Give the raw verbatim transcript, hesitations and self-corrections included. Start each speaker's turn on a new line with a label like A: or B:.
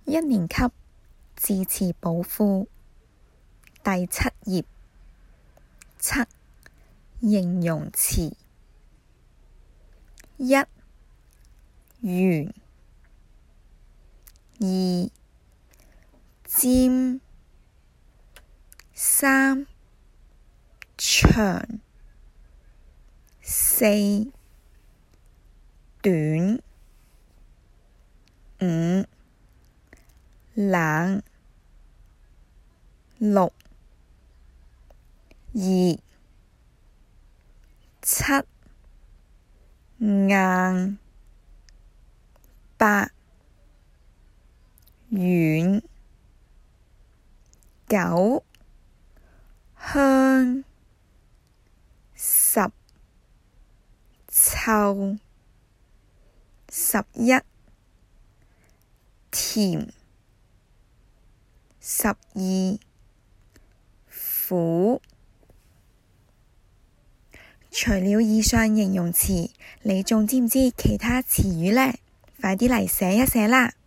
A: 一年級字詞寶庫第七頁七形容詞一圓二尖三長四短五冷六熱七硬八軟九香十臭十一甜十二苦。除了以上形容詞，你仲知唔知其他詞語呢？快啲嚟寫一寫啦！